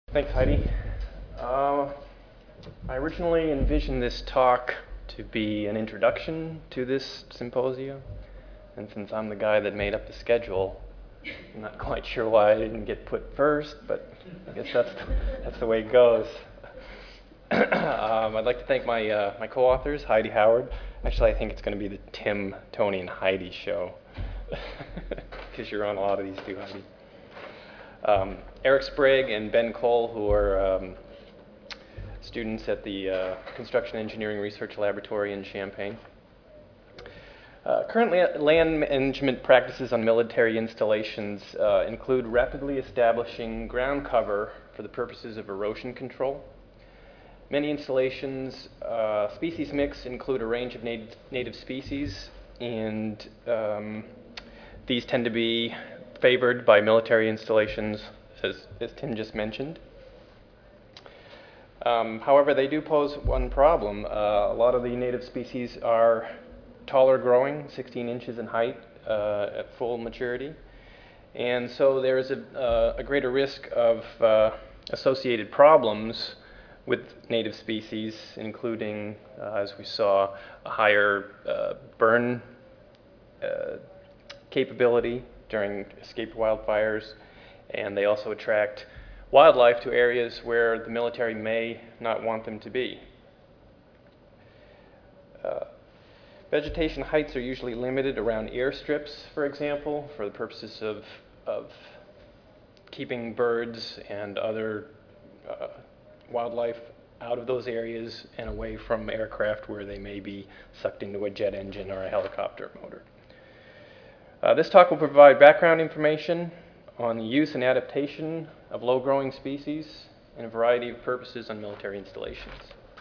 Thanks, Heidi. Uh, I originally envisioned this talk to be an introduction to this symposium, and since I'm the guy that made up the schedule, I'm not quite sure why I didn't get put first, but I guess that's the way it goes. I'd like to thank my co-authors, Heidi Howard. Actually, I think it's going to be the Tim, Tony, and Heidi show, because you're on a lot of these too, Heidi. Eric Sprague and Ben Cole, who are students at the Construction Engineering Research Laboratory in Champaign. Currently, land management practices on military installations include rapidly establishing ground cover for the purposes of erosion control. Many installations' species mix include a range of native species, and these tend to be favored by military installations, as Tim just mentioned. However, they do pose one problem. A lot of the native species are taller growing, 16 inches in height at full maturity. And so there is a greater risk of associated problems with native species, including, as we saw, a higher burn capability during escaped wildfires, and they also attract wildlife to areas where the military may not want them to be. Vegetation heights are usually limited around airstrips, for example, for the purposes of keeping birds and other wildlife out of those areas and away from aircraft where they may be sucked into a jet engine or a helicopter motor. This talk will provide background information on the use and adaptation of low-growing species in a variety of purposes on military installations.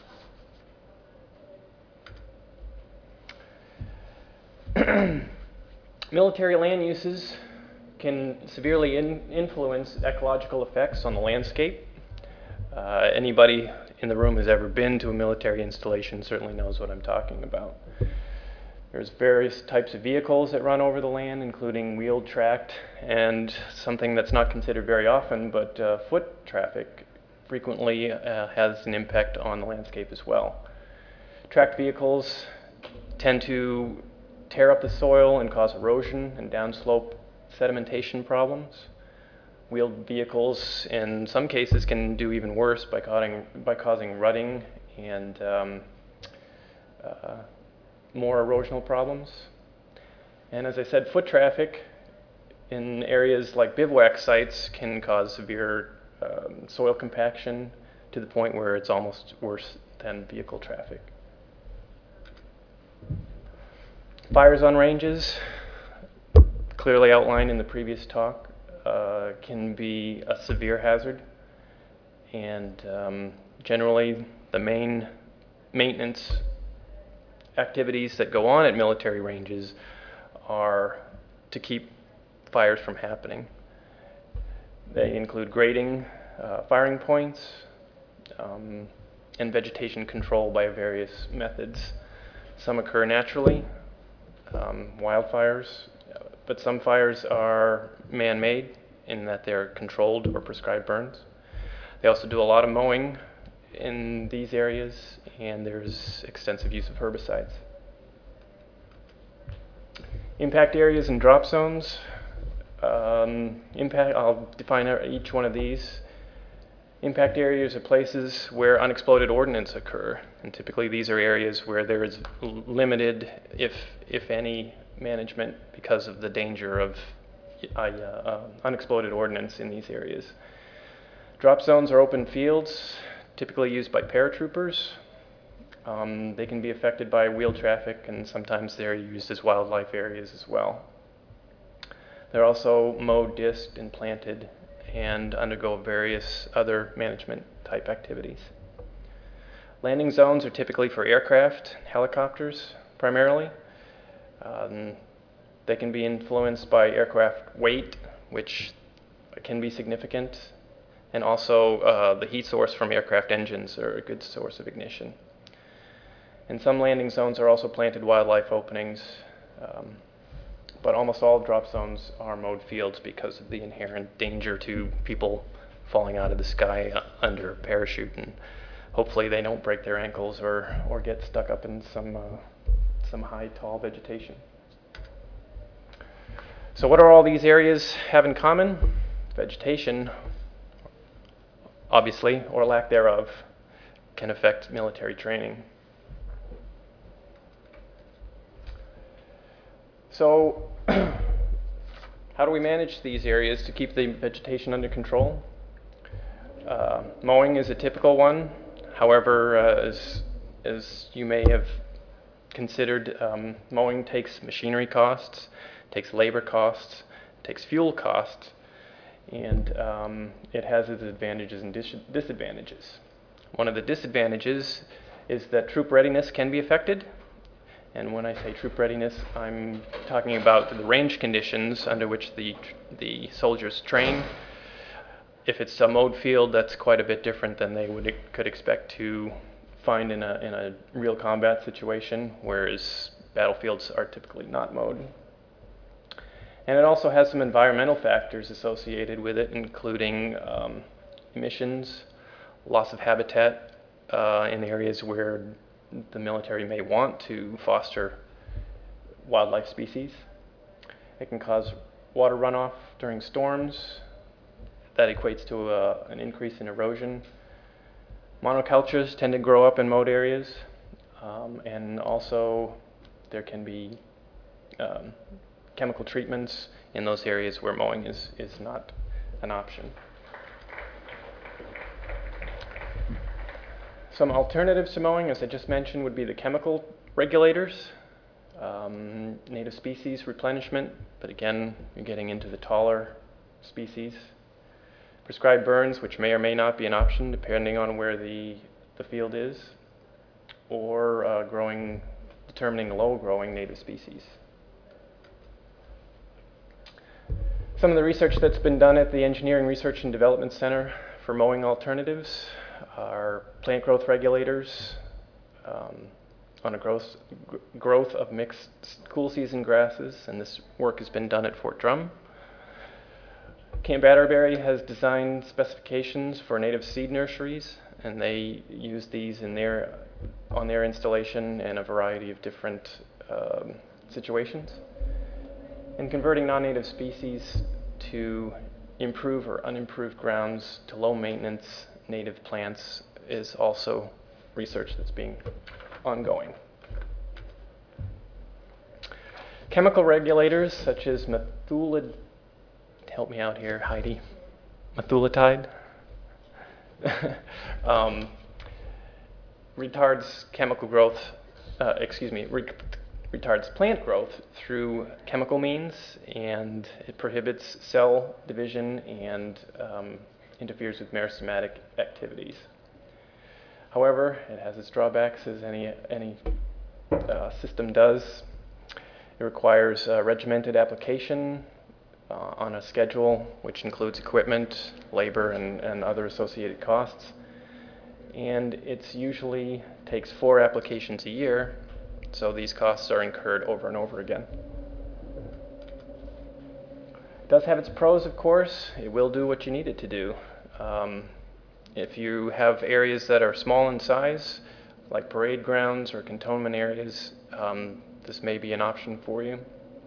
Military land uses can severely influence ecological effects on the landscape. Anybody in the room who's ever been to a military installation certainly knows what I'm talking about. There's various types of vehicles that run over the land, including wheeled, tracked, and something that's not considered very often, but foot traffic frequently has an impact on the landscape as well. Tracked vehicles tend to tear up the soil and cause erosion and downslope sedimentation problems. Wheeled vehicles, in some cases, can do even worse by causing rutting and more erosional problems. And as I said, foot traffic in areas like bivouac sites can cause severe soil compaction to the point where it's almost worse than vehicle traffic. Fires on ranges, clearly outlined in the previous talk, can be a severe hazard, and generally the main maintenance activities that go on at military ranges are to keep fires from happening. They include grading firing points and vegetation control by various methods. Some occur naturally, wildfires, but some fires are man-made in that they're controlled or prescribed burns. They also do a lot of mowing in these areas, and there's extensive use of herbicides. Impact areas and drop zones. I'll define each one of these. Impact areas are places where unexploded ordnance occur, and typically these are areas where there is limited, if any, management because of the danger of unexploded ordnance in these areas. Drop zones are open fields, typically used by paratroopers. They can be affected by wheel traffic, and sometimes they're used as wildlife areas as well. They're also mowed, disked, and planted, and undergo various other management type activities. Landing zones are typically for aircraft, helicopters primarily. They can be influenced by aircraft weight, which can be significant, and also the heat source from aircraft engines are a good source of ignition. And some landing zones are also planted wildlife openings, but almost all drop zones are mowed fields because of the inherent danger to people falling out of the sky under a parachute, and hopefully they don't break their ankles or get stuck up in some high, tall vegetation. So what do all these areas have in common? Vegetation, obviously, or lack thereof, can affect military training. So how do we manage these areas to keep the vegetation under control? Mowing is a typical one. However, as you may have considered, mowing takes machinery costs, takes labor costs, takes fuel costs, and it has its advantages and disadvantages. One of the disadvantages is that troop readiness can be affected. And when I say troop readiness, I'm talking about the range conditions under which the soldiers train. If it's a mowed field, that's quite a bit different than they could expect to find in a real combat situation, whereas battlefields are typically not mowed. And it also has some environmental factors associated with it, including emissions, loss of habitat in areas where the military may want to foster wildlife species. It can cause water runoff during storms. That equates to an increase in erosion. Monocultures tend to grow up in mowed areas, and also there can be chemical treatments in those areas where mowing is not an option. Some alternatives to mowing, as I just mentioned, would be the chemical regulators, native species replenishment, but again, you're getting into the taller species. Prescribed burns, which may or may not be an option depending on where the field is, or determining low-growing native species. Some of the research that's been done at the Engineering Research and Development Center for mowing alternatives are plant growth regulators on a growth of mixed cool season grasses, and this work has been done at Fort Drum. Camp Atterbury has designed specifications for native seed nurseries, and they use these on their installation in a variety of different situations. And converting non-native species to improve or unimproved grounds to low maintenance native plants is also research that's being ongoing. Chemical regulators such as help me out here, Heidi, methulatide, retards chemical growth, retards plant growth through chemical means, and it prohibits cell division and interferes with meristematic activities. However, it has its drawbacks, as any system does. It requires regimented application on a schedule, which includes equipment, labor, and other associated costs. And it usually takes 4 applications a year, so these costs are incurred over and over again. It does have its pros, of course. It will do what you need it to do. If you have areas that are small in size, like parade grounds or cantonment areas, this may be an option for you.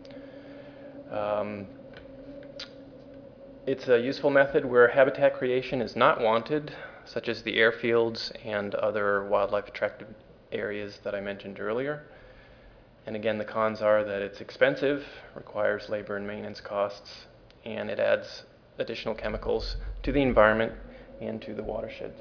It's a useful method where habitat creation is not wanted, such as the airfields and other wildlife attractive areas that I mentioned earlier. And again, the cons are that it's expensive, requires labor and maintenance costs, and it adds additional chemicals to the environment and to the watersheds.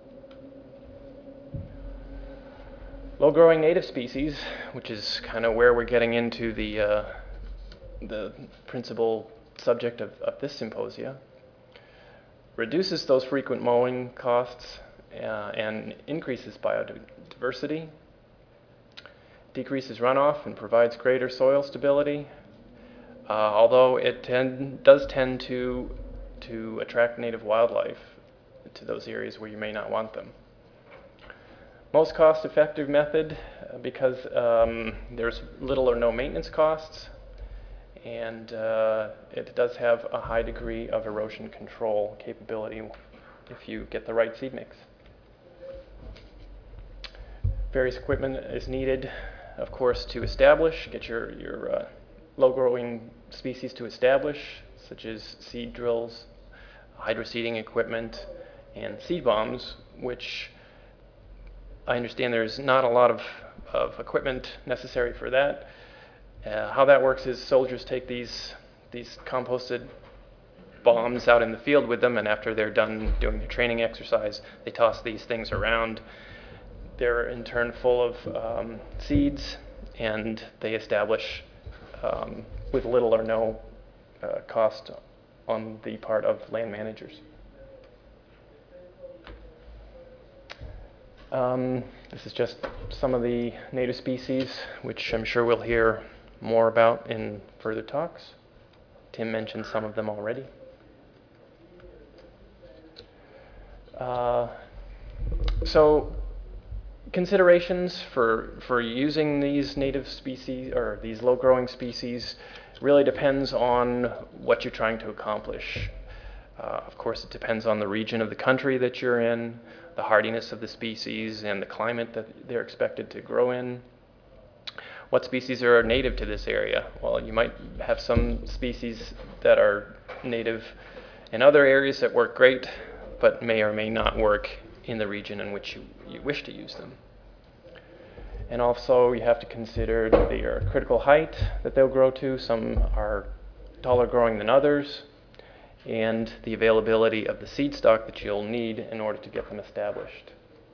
Low-growing native species, which is kind of where we're getting into the principal subject of this symposia, reduces those frequent mowing costs and increases biodiversity, decreases runoff, and provides greater soil stability, although it does tend to attract native wildlife to those areas where you may not want them. Most cost-effective method because there's little or no maintenance costs, and it does have a high degree of erosion control capability if you get the right seed mix. Various equipment is needed, of course, to establish, get your low-growing species to establish, such as seed drills, hydroseeding equipment, and seed bombs, which I understand there's not a lot of equipment necessary for that. How that works is soldiers take these composted bombs out in the field with them, and after they're done doing their training exercise, they toss these things around. They're in turn full of seeds, and they establish with little or no cost on the part of land managers. This is just some of the native species, which I'm sure we'll hear more about in further talks. Tim mentioned some of them already. So considerations for using these native species or these low-growing species really depends on what you're trying to accomplish. Of course, it depends on the region of the country that you're in, the hardiness of the species, and the climate that they're expected to grow in. What species are native to this area? Well, you might have some species that are native in other areas that work great, but may or may not work in the region in which you wish to use them. And also you have to consider their critical height that they'll grow to. Some are taller growing than others, and the availability of the seed stock that you'll need in order to get them established.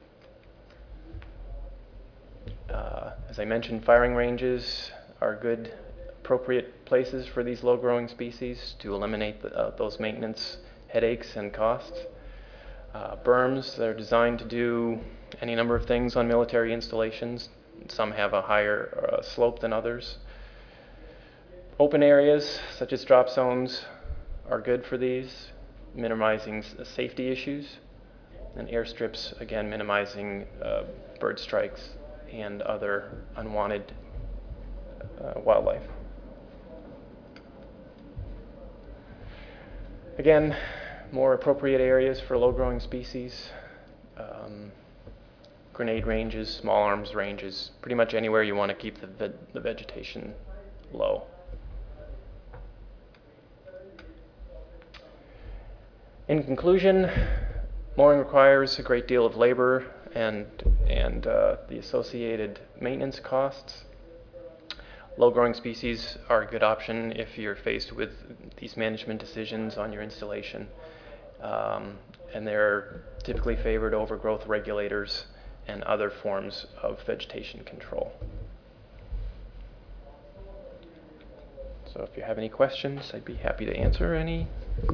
As I mentioned, firing ranges are good, appropriate places for these low-growing species to eliminate those maintenance headaches and costs. Berms, they're designed to do any number of things on military installations. Some have a higher slope than others. Open areas, such as drop zones, are good for these, minimizing safety issues. And airstrips, again, minimizing bird strikes and other unwanted wildlife. Again, more appropriate areas for low-growing species, grenade ranges, small arms ranges, pretty much anywhere you want to keep the vegetation low. In conclusion, mowing requires a great deal of labor and the associated maintenance costs. Low-growing species are a good option if you're faced with these management decisions on your installation. And they're typically favored over growth regulators and other forms of vegetation control. So if you have any questions, I'd be happy to answer any.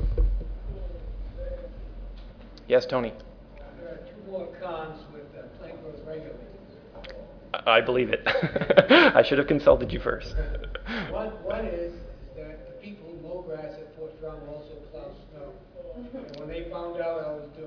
Yes, Tony? There are two more cons with plant growth regulators. I believe it. I should have consulted you first. One is that the people who mow grass at Fort Drum also plow snow. And when they found out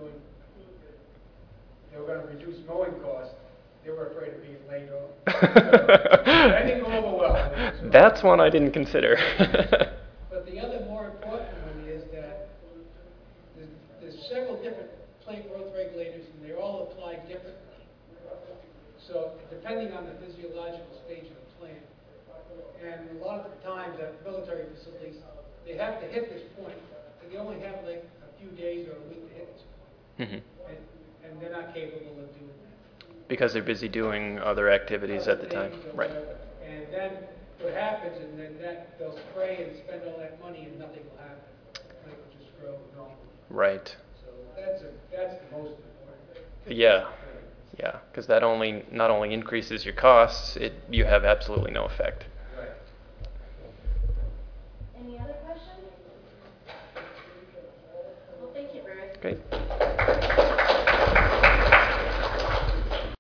they were going to reduce mowing costs, they were afraid of being laid off. That didn't go over well. That's one I didn't consider. But the other more important one is that there's several different plant growth regulators, and they're all applied differently. So depending on the physiological stage of the plant, and a lot of the times at military facilities, they have to hit this point, but they only have like a few days or a week to hit this point. Mm-hmm. And they're not capable of doing that. Because they're busy doing other activities at the time. Right. And then what happens, and then they'll spray and spend all that money and nothing will happen. The plant will just grow normal. Right. So that's the most important. Yeah. Yeah, because that not only increases your costs, you have absolutely no effect. Right. Any other questions? Well, thank you, Bruce. Great.